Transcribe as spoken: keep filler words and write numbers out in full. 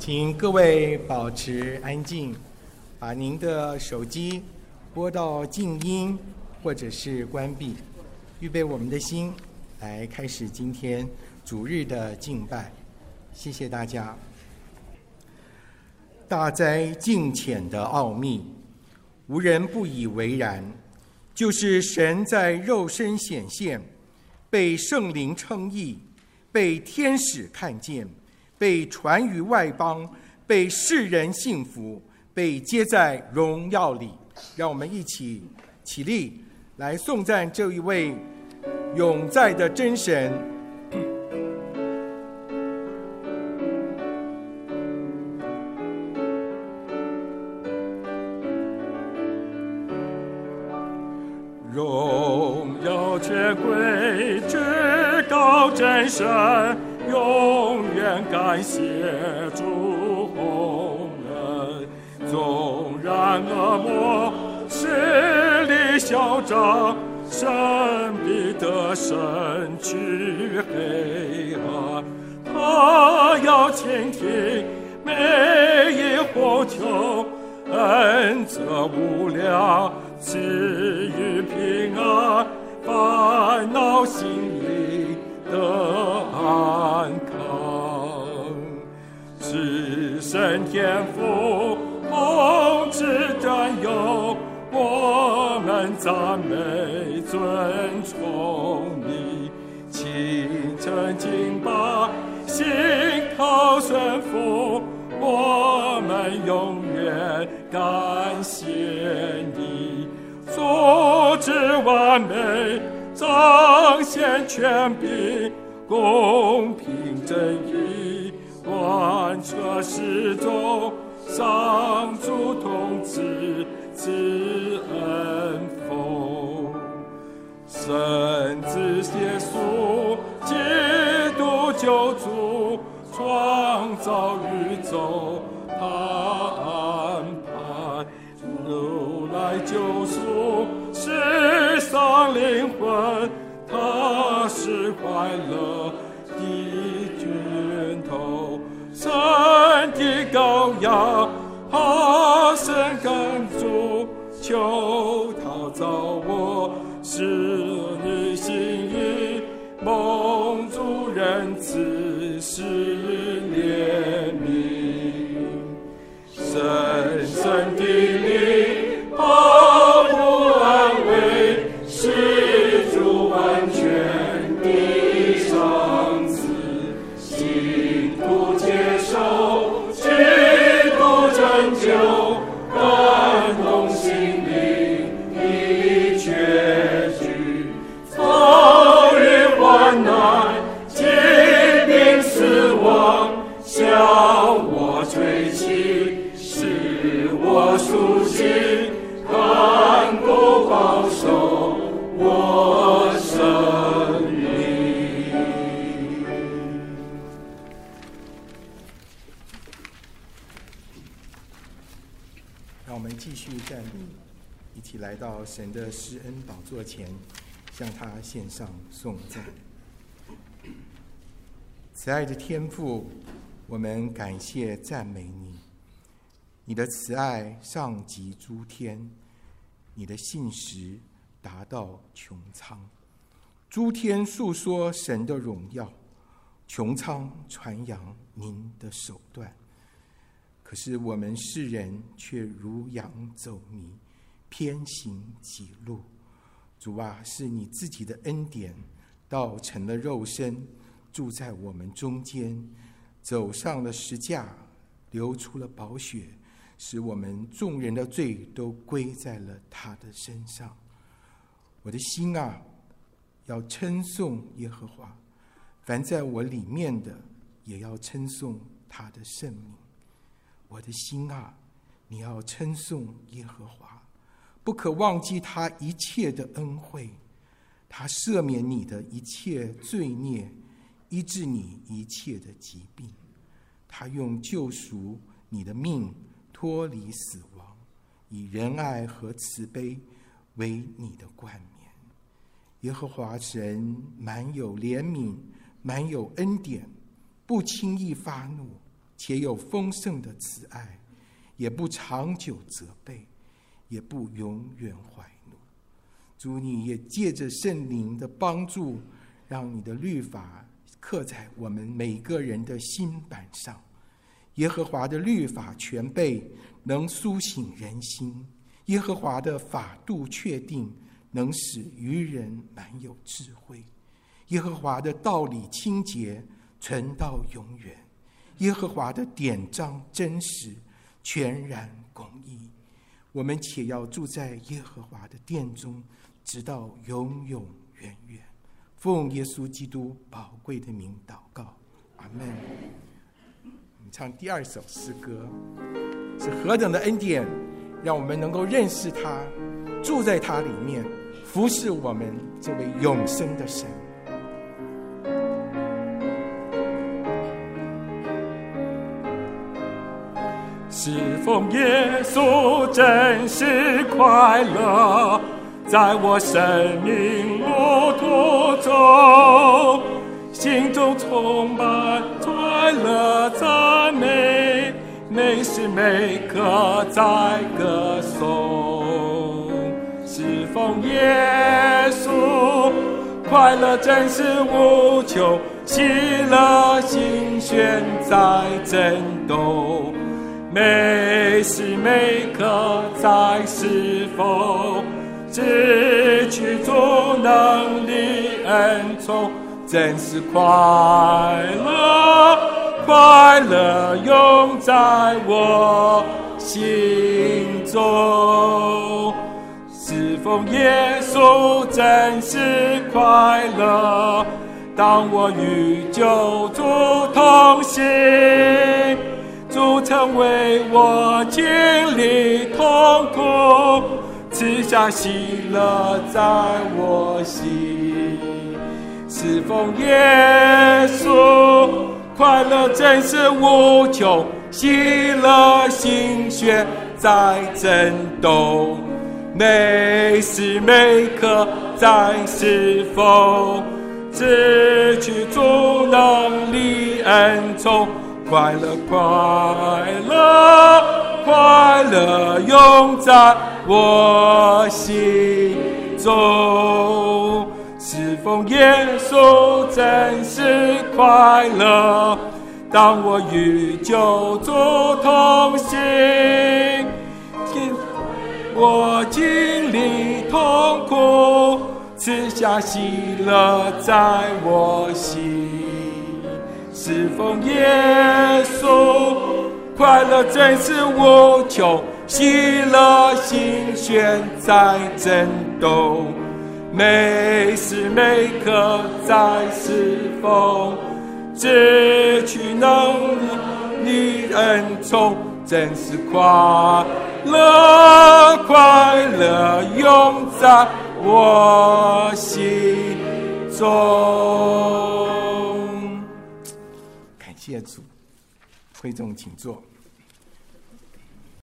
请各位保持安静，把您的手机拨到静音或者是关闭，预备我们的心来开始今天主日的敬拜。谢谢大家。大哉敬虔的奥秘，无人不以为然，就是神在肉身显现，被圣灵称义，被天使看见，被传于外邦，被世人信服，被接在荣耀里。让我们一起起立来颂赞这一位永在的真神。 荣耀权贵至高真神，永远感谢主洪恩。纵然恶魔势力嚣张，神必得胜去黑暗。他要倾听每一呼求，恩泽无量，赐予平安，烦恼心里的安康。至圣天父统治占有，我们赞美尊崇你。清晨敬拜，心靠顺服，我们永远感谢你。素质完美，彰显权柄，公平正义，贯彻始终，上主统治，赐恩丰。圣子耶稣，基督救主，创造宇宙，他安排如来救赎世上灵魂，他是快乐的源头。神的羔羊，他生根主，求他造我，使你心意，蒙主仁慈，施怜悯。深深的灵保护安慰，是主完全的赏赐，信徒接受基督拯救，感动心灵的确据。遭遇患难，疾病死亡，向我吹气，我苏醒，看顾保守我生命。 让我们继续站立，一起来到神的施恩宝座前，向他献上颂赞。慈爱的天父，我们感谢赞美你。你的慈爱上及诸天，你的信实达到穹苍。诸天述说神的荣耀，穹苍传扬您的手段。可是我们世人却如羊走迷，偏行己路。主啊，是你自己的恩典道成了肉身，住在我们中间，走上了十架，流出了宝血，使我们众人的罪都归在了他的身上。我的心啊，要称颂耶和华，凡在我里面的也要称颂他的圣名。我的心啊，你要称颂耶和华，不可忘记他一切的恩惠，他赦免你的一切罪孽，医治你一切的疾病。他用救赎你的命，脱离死亡，以仁爱和慈悲为你的冠冕。耶和华神满有怜悯，满有恩典，不轻易发怒， 且有丰盛的慈爱，也不长久责备，也不永远怀怒。主，你也借着圣灵的帮助，让你的律法刻在我们每个人的心板上。耶和华的律法全备，能苏醒人心；耶和华的法度确定，能使愚人满有智慧。耶和华的道理清洁，存到永远；耶和华的典章真实，全然公义。我们且要住在耶和华的殿中，直到永永远远。奉耶稣基督宝贵的名祷告，阿们。我们唱第二首诗歌，是何等的恩典，让我们能够认识他，住在他里面，服侍我们这位永生的神。 侍奉耶稣真是快乐，在我生命路途中，心中充满快乐赞美，每时每刻在歌颂。侍奉耶稣，快乐真是无穷，喜乐心弦在震动，每时每刻在侍奉，只取主能力恩宠，真是快乐，快乐永在我心中。侍奉耶稣真是快乐，当我与救主同行，主曾为我经历痛苦，赐下喜乐在我心。侍奉耶稣，快乐真是无穷，喜乐心弦在震动，每时每刻在侍奉，只取主能力恩宠，快乐快乐快乐永在我心中。侍奉耶稣真是快乐，当我与救主同行，我经历痛苦，赐下喜乐在我心。侍奉耶稣，快乐真是无穷，喜乐心弦在震动，每时每刻在侍奉，只取能力恩宠，真是快乐，快乐永在我心中。 感谢主，会众请坐。